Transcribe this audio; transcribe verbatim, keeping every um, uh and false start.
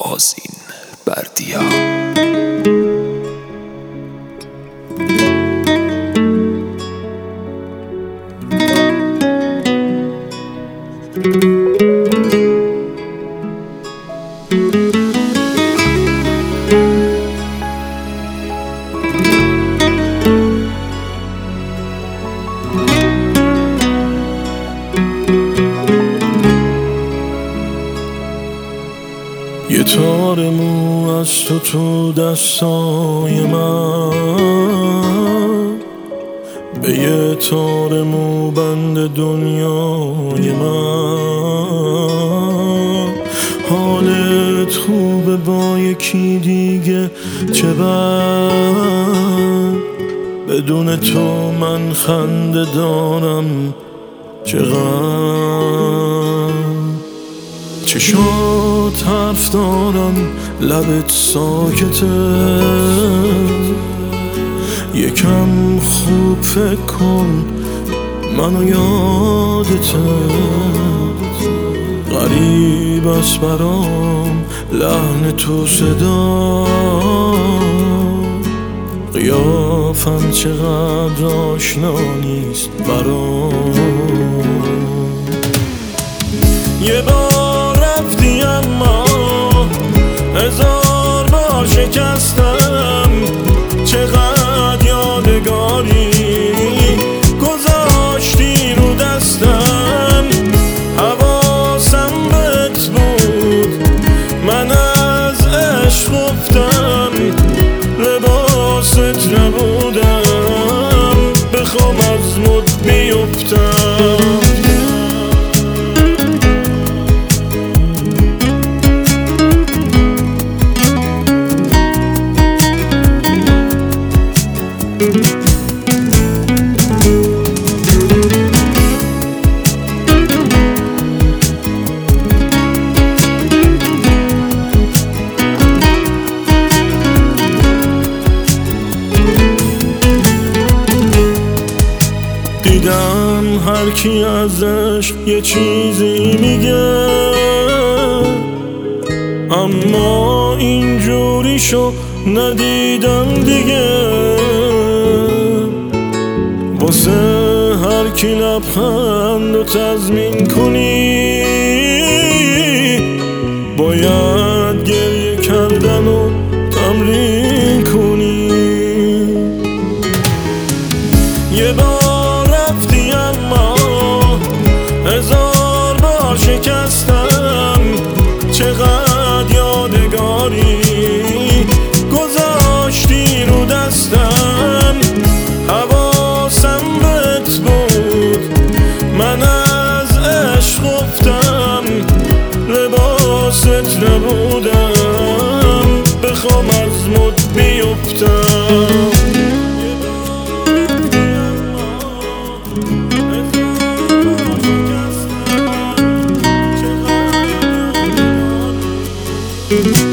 آذین بردیا. یه تار مو از تو تو دستای من، به یه تار مو بند دنیای من. حالت خوبه با یکی دیگه چه بد، بدون تو من خنده دارم چقدر. چشات حرف دارن لبت ساکته، یکم خوب فکر کن منو یادته. غریب است برام لحن تو صدا، قیافم چقدر آشنا نیست برام. یه بار رفتی اما هزار بار شکستم، چقدر یادگاری گذاشتی رو دستم. حواسم بهت بود من از عشق گفتم، لباست نبودم بخوام از مد بیفتم. دیدم هر کی ازش یه چیزی میگه، اما اینجوریشو ندیدم دیگه. واسه هر کی لبخند و تضمین کنی، باید گریه کردن و تمرین کنی. یه بار رفتی اما هزار بار شکستم، چقدر یادگاری گذاشتی رو دستم. حواسم بهت بود من از عشق گفتم، لباست نبودم بخوام از مد بیفتم. Thank you.